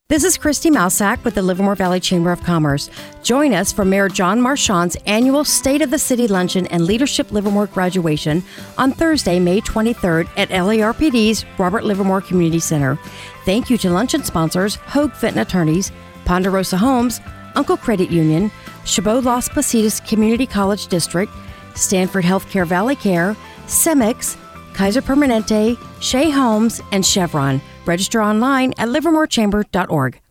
This is Christy Mousak with the Livermore Valley Chamber of Commerce. Join us for Mayor John Marchand's annual State of the City Luncheon and Leadership Livermore graduation on Thursday, May 23rd at LARPD's Robert Livermore Community Center. Thank you to luncheon sponsors Hogue Fenton Attorneys, Ponderosa Homes, Uncle Credit Union, Chabot Las Positas Community College District, Stanford Healthcare Valley Care, Cemex, Kaiser Permanente, Shea Homes, and Chevron. Register online at livermorechamber.org.